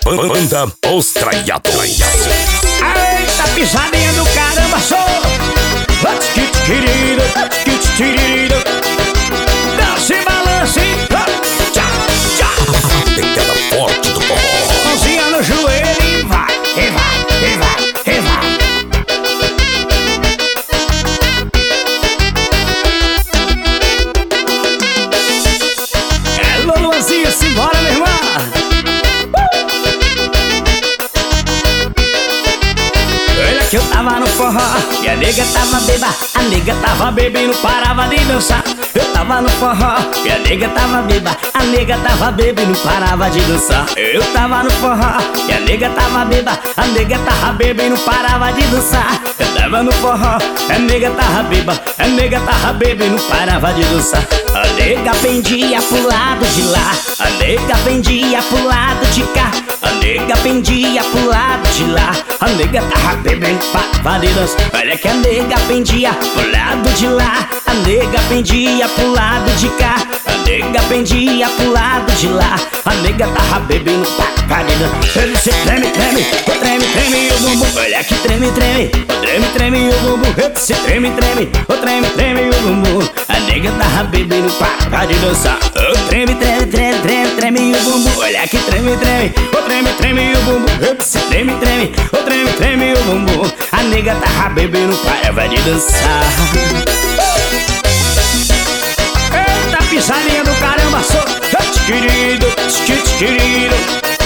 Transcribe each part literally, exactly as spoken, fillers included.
Banda Os Traiados. Eita, pisadinha do caramba, sou Let's get querido, let's get querido. Dança e balance, tchá, tchá. Pegada forte do forró. Mãozinha no joelho e vai, e vai, e vai, e vai. É Luluazinha, simbora, minha irmã. Que eu tava no forró e a nega tava beba, a nega tava beba e não parava de dançar. Eu tava no forró e a nega tava beba, a nega tava beba e não parava de dançar. Eu tava no forró e a nega tava beba, a nega tava beba e não parava de dançar. Eu tava no forró, a nega tava beba, a nega tava beba e não parava de dançar. A nega pendia pro lado de lá, a nega pendia pro lado de cá, a nega pendia pro lado de lá, a nega tava bebendo para de dança. Olha que a nega pendia pro lado de lá, a nega pendia pro lado de cá, a nega pendia pro lado de lá, a nega tava bebendo para de dança. Ele se treme, treme, o treme, treme o bumbum. Olha que treme, treme, o treme, treme o bumbum. Ele se treme, treme, o treme, treme o bumbum. A nega tava bebendo para de dançar. O treme, treme, treme, treme, treme o bumbum. Olha que treme, treme, o treme, treme o bumbum. Ele se treme, treme, o treme, treme o bumbum. A nega tava bebendo para de dançar. Eita, pisadinha do caramba, sou querido, querido.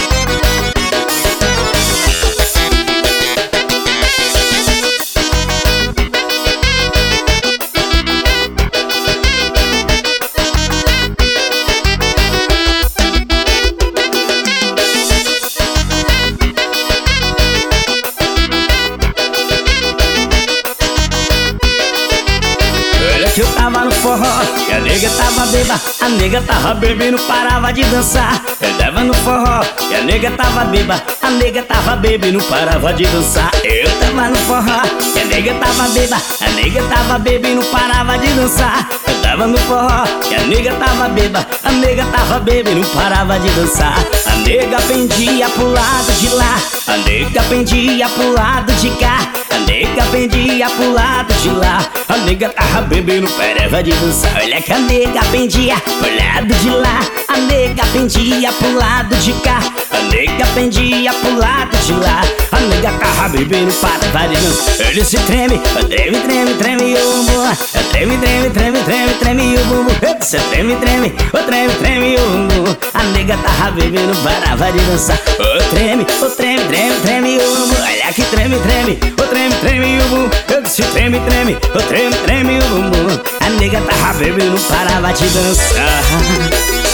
Eu tava no forró e a nega tava beba, a nega tava bebendo, parava de dançar. Eu tava no forró e a nega tava beba, a nega tava bebendo, parava de dançar. Eu tava no forró e a nega tava beba, a nega tava bebendo, parava de dançar. Eu tava no forró e a nega tava beba, a nega tava bebendo, parava de dançar. A nega pendia pro lado de lá, a nega pendia pro lado de cá, a nega pendia pro lado de lá, a nega tava bebendo, parava de dançar. Olha que a nega pendia pro lado de lá, a nega pendia pro lado de cá, a nega pendia pro lado de lá, a nega tava bebendo, parava de dançar. Ele se treme, treme, treme, treme o bumbum. Treme, treme, treme, treme, treme o bumbum. Você treme, treme, treme, treme o bumbum. A nega tava bebendo, parava de dançar. O treme, o treme, treme, treme o bumbum. Olha que treme, treme, o treme, treme o bumbum. Eu disse treme, treme, o treme, treme o bumbum. A nega tava bebendo, parava de dançar.